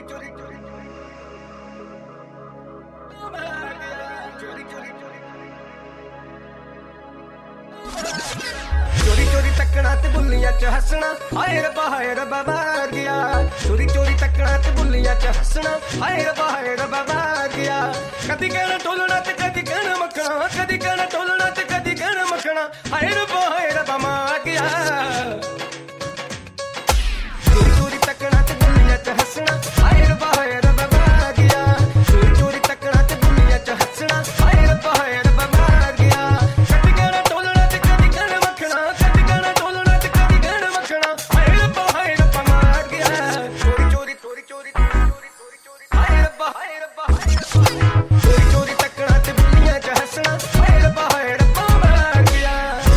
चोरी चोरी चोरी चोरी तकना ते बुल्लियां च हसना हाय रब्बा मार गया चोरी चोरी तकना ते बुल्लियां च हसना हाय रब्बा मार गया कदी कहना टोलना ते कदी कहना मखना कदी कहना टोलना ते कदी कहना मखना हाय रब्बा मार गया चोरी चोरी तकना ते बुल्लियां च हसना हाय रब्बा मार गया चोरी चोरी तकना ते बुल्लियां च हसना हाय रब्बा मार गया कदी कहना टोलना ते कदी कहना मखना कदी कहना टोलना ते कदी कहना मखना हाय रब्बा मार गया चोरी चोरी चोरी चोरी चोरी चोरी हाय रब्बा चोरी चोरी तकना ते बुल्लियां च हसना हाय रब्बा मार गया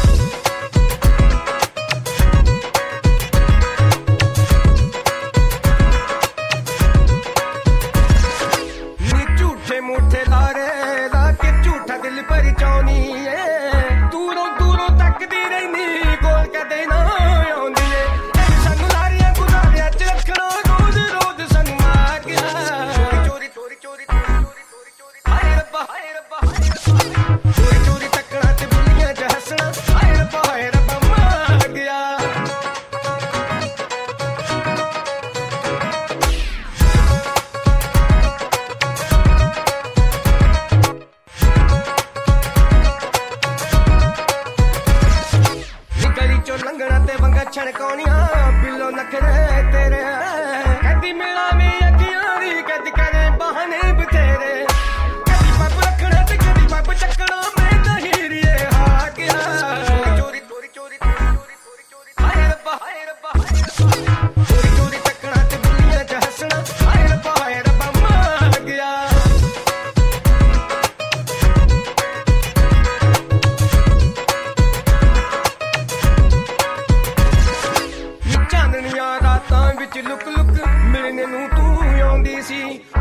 मुठे लारे लाके झूठा दिल पर चाहनी है दूरों दूरों तकदी रहनी कोल कदे ना आउंदी है सानू लारियां गुजारियां च रखना रोज रोज सानू मार गया चोरी चोरी चोरी चोरी चोरी चोरी हाय रब्बा चोरी चोरी तकना ते बुल्लियां च हसना हाय रब्बा मार गया लंगड़ा ते वंगा छड़काउनियां बिल्लो नखरे तेरे कदी मिला में अखियां दी कदी करे बहाने बतेरे कदी पप रखना ते कदी पप चकना मैं तहीरिए हा गया चोरी चोरी चोरी चोरी चोरी चोरी हाय रब्बा चोरी चोरी तकना ते बुल्लियां च हसना हाय रब्बा मार गया रातां विच लुक लुक मिलने नूं तू आउंदी सी